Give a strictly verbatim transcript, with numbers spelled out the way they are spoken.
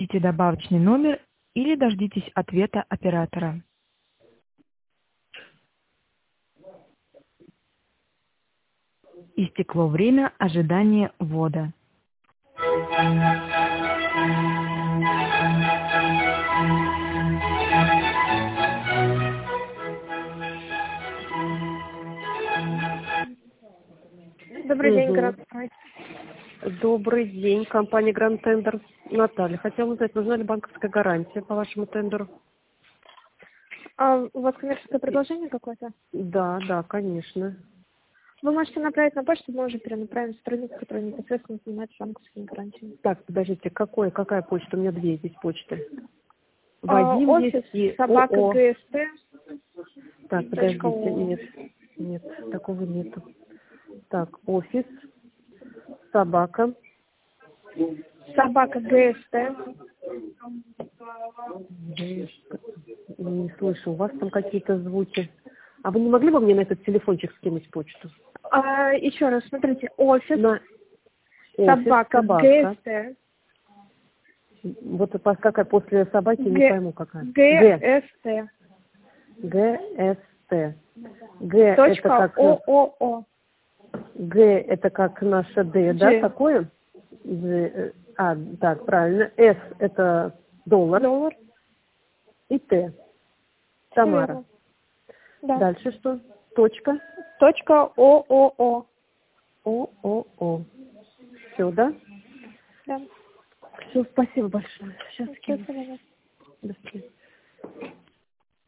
Введите добавочный номер или дождитесь ответа оператора. Истекло время ожидания ввода. Добрый день, Мгм. Гранд. Добрый день, компания Гранд Тендер. Наталья, хотела узнать, нужна ли банковская гарантия по вашему тендеру? А у вас коммерческое предложение какое-то? Да, да, конечно. Вы можете направить на почту, мы уже перенаправим сотрудника, который непосредственно занимается банковскими гарантиями. Так, подождите, какой, какая почта? У меня две здесь почты. А, Вадим офис есть и собака ООО. ГСТ. Так, Точка подождите, ООО. нет, нет, такого нету. Так, офис, собака. Собака ГСТ. Не слышу, у вас там какие-то звуки. А вы не могли бы мне на этот телефончик скинуть почту? А, еще раз, смотрите, офис На офис, собака собака. ГСТ. Вот по- какая после собаки, не Г- пойму какая. Г. ГСТ. ГСТ. Г это Точка как ООО. Г это как наша Д, да, G. такое? Ж, а, так, правильно. С это доллар. Доллар. И Т. Всё Тамара. верно. Да. Дальше что? Точка. Точка ООО. ООО. Все, да? Да. Все, спасибо большое. Сейчас До скину. свидания. До свидания.